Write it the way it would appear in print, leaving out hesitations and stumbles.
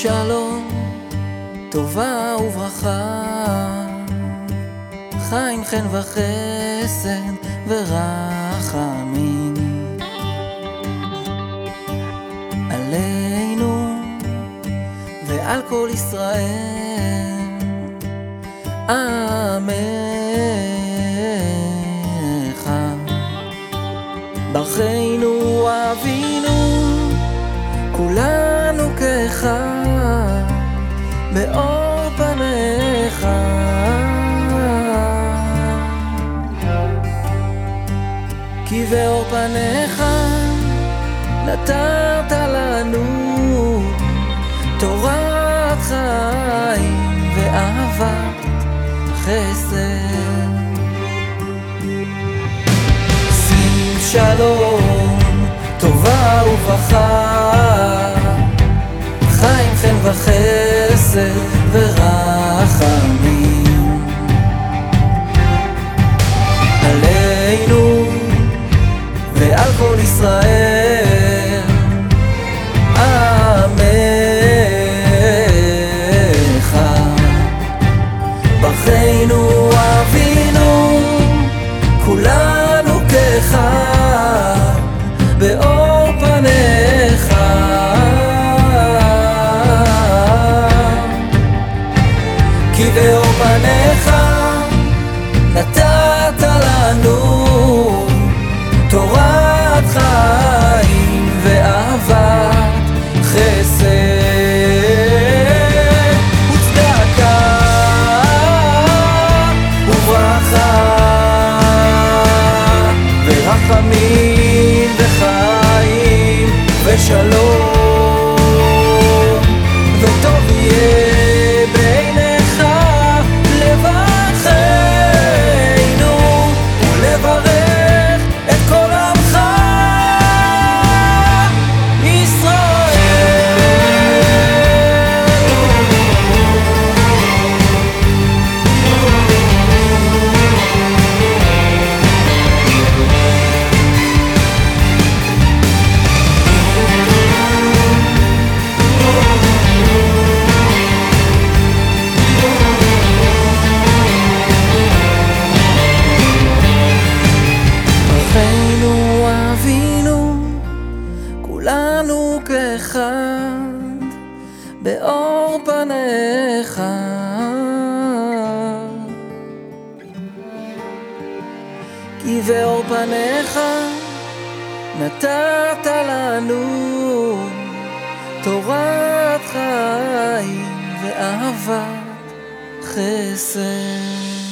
שלום, טובה וברכה, חיים חן וחסד ורחמים עלינו ועל כל ישראל, עמך. ברכנו אבינו כולנו כאחד באור פניך, כי באור פניך נתת לנו תורת חיים ואהבת חסד. שים שלום, טובה וברכה, חיים חן וחסד ורחמים עלינו ועל כל ישראל, עמך. ברכנו אבינו כולנו כאחד באור פניך, כי באור פניך נתת לנו תורת חיים ואהבת חסד וצדקה וברכה ורחמים וחיים ושלום, וטוב יהיה בעיניך לברכנו ולברך את כל עמך כולנו כאחד באור פניך, כי באור פניך נתת לנו תורת חיים ואהבת חסד.